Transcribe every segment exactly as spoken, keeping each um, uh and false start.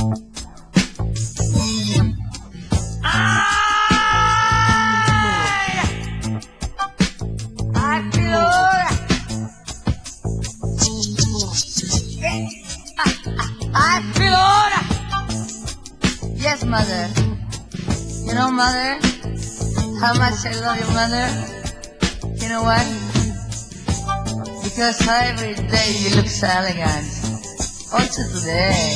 Yes, mother. You know, mother, how much I love you, mother. You know what? Because every day you look so elegant. Also today.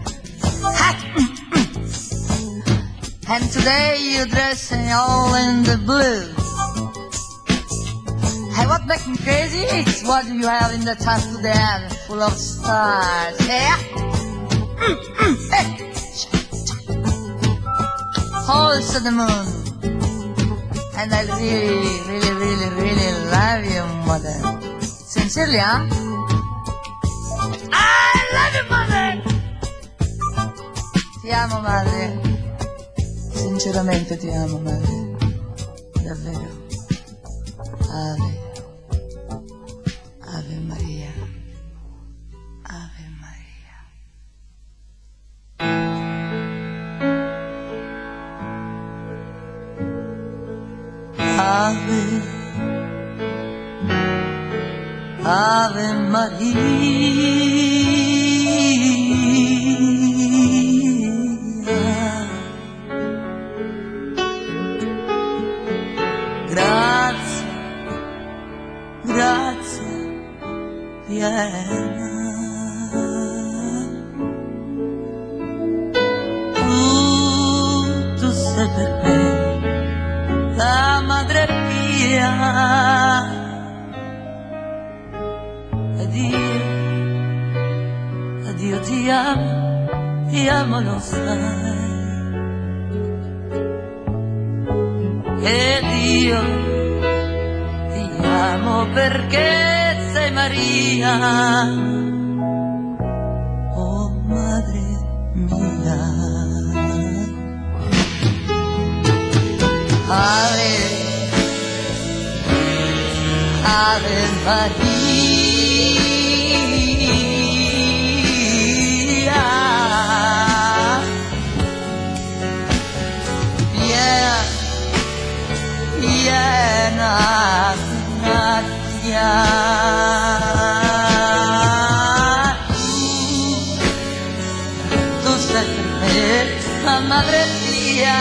And today you dress all in the blue. Hey, what makes me crazy is what you have in the top to the end, full of stars. Yeah? Hey. Holes to the moon. And I really, really, really, really love you, mother. Sincerely, huh? I love you, mother! Ti amo, madre. Sinceramente ti amo, madre. Davvero. Ave. Ave Maria. Ave Maria. Ave, Ave Maria, grazie, grazie piena, tu, tu sei per me la madre mia, ed io, ed io ti amo, ti amo lo sai, ed io ti amo perché sei Maria, oh madre mia. Ave, Ave Maria, piena, piena grazia, tu sei per me la madre mia.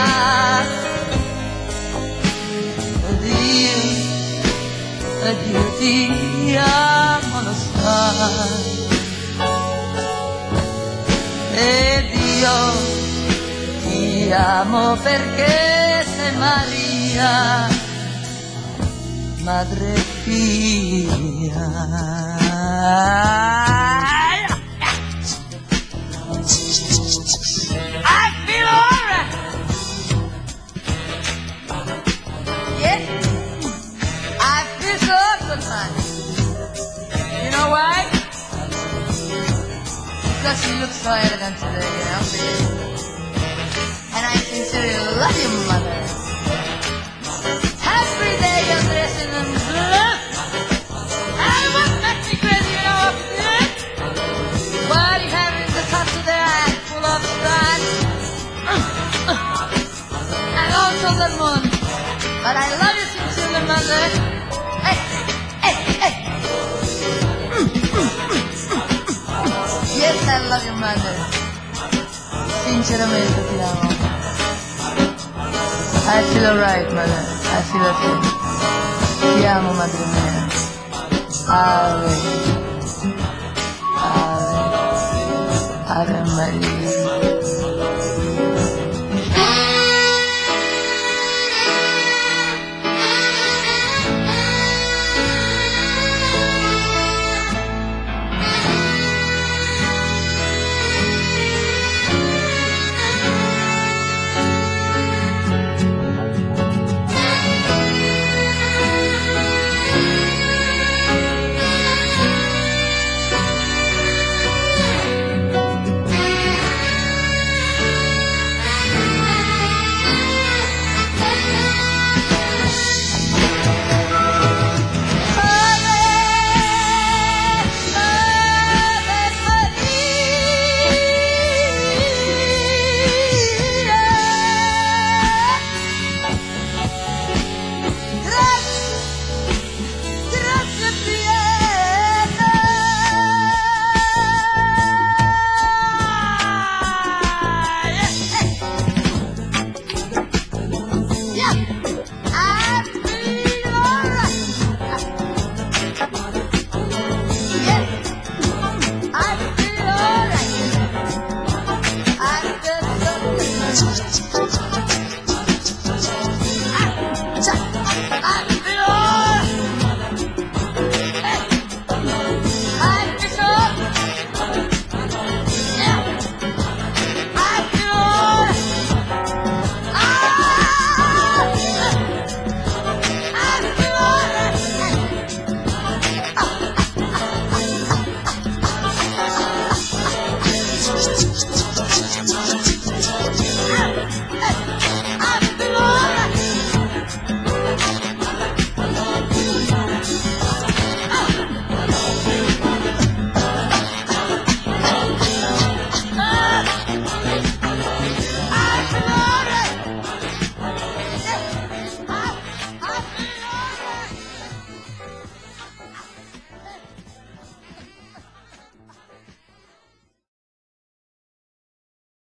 Ed io ti amo, lo sai, ed io ti amo perché sei Maria, madre mia. I feel alright. Yeah. You know why? Because you look so elegant today, you know? And I sincerely love you, mother. Every day you're dressing in blue. And what makes me crazy, you know? What you have in the top of the eye, full of stars. And also the moon. But I love you sincerely, mother. Hey, hey, hey. Yes, I love you, mother. Sinceramente ti amo. I feel alright, mother. I feel okay. Ti amo, madre mia. Ave, Ave, Ave Maria.